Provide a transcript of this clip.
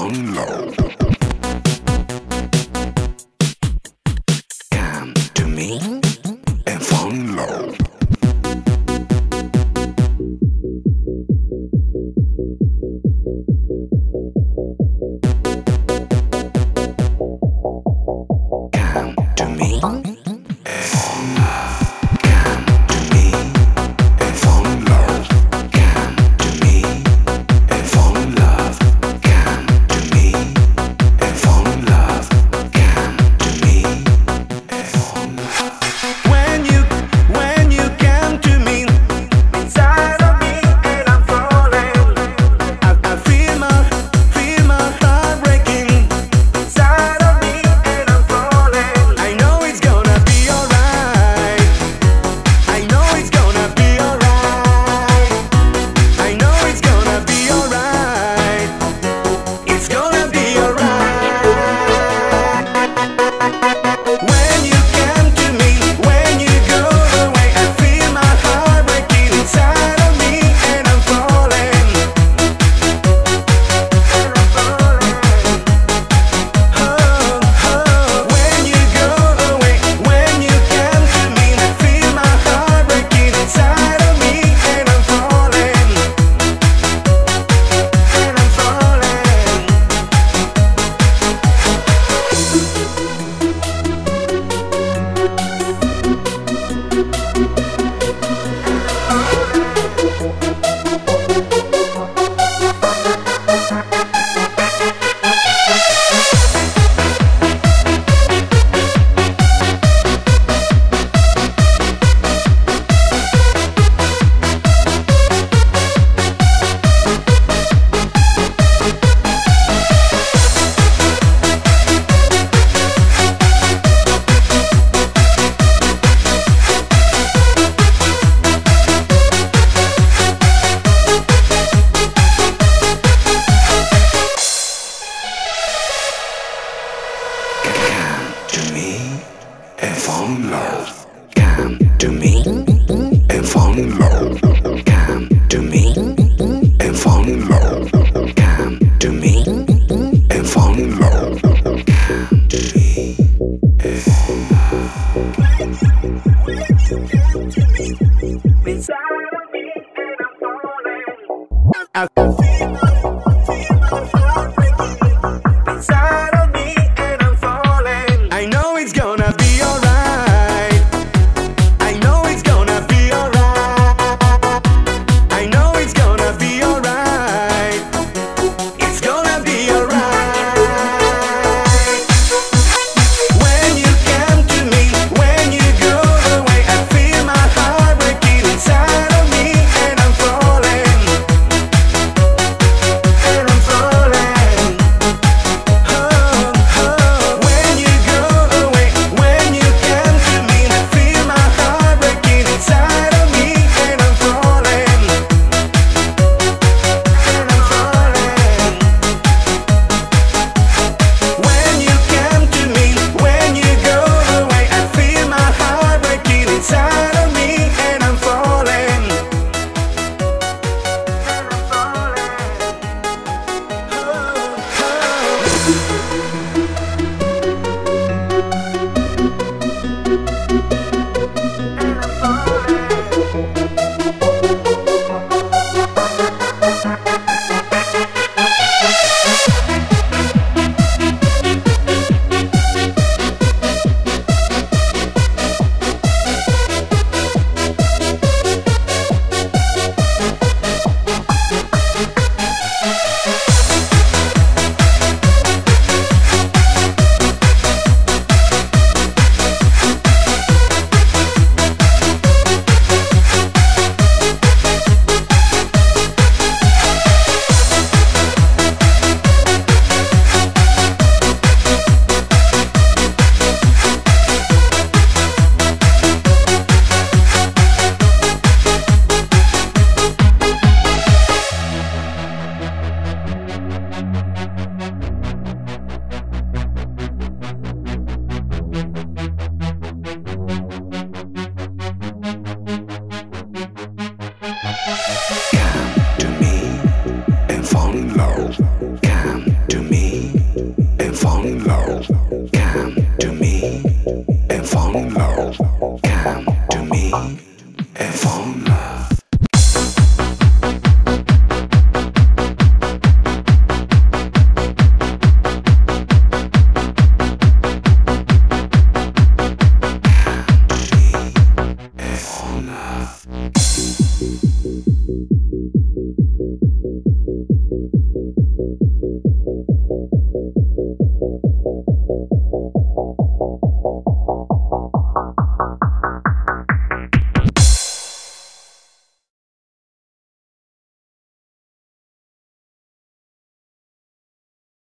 fall in love. Come to me and fall in love. Come to me and fall in love. Come to me and fall in love. Come to me and fall in love. Come to me and fall in love. Come to me and fall in love. When you come to me, inside of me and I'm falling. I feel my heart breaking. Inside of me and I'm falling. I know it's gonna be alright. I know it's gonna be alright. I know it's gonna be alright. It's gonna be alright. When you come to me, when you go away, I feel my heart breaking inside of me and I'm falling. When you go away, when you come to me, I feel my heart breaking inside of me and I'm falling. And I'm falling. Come to me and fall in love. Come to me and fall in love. Come to me and fall in love. Come to me and fall in love. Come to me and fall in love. Inside of me and I'm falling. I feel my heart breaking. Inside of me and I'm falling. I know it's gonna be alright. I know it's gonna be alright. I know it's gonna be alright. It's gonna be alright. When you come to me, when you go away, I feel my heart breaking inside of me and I'm falling.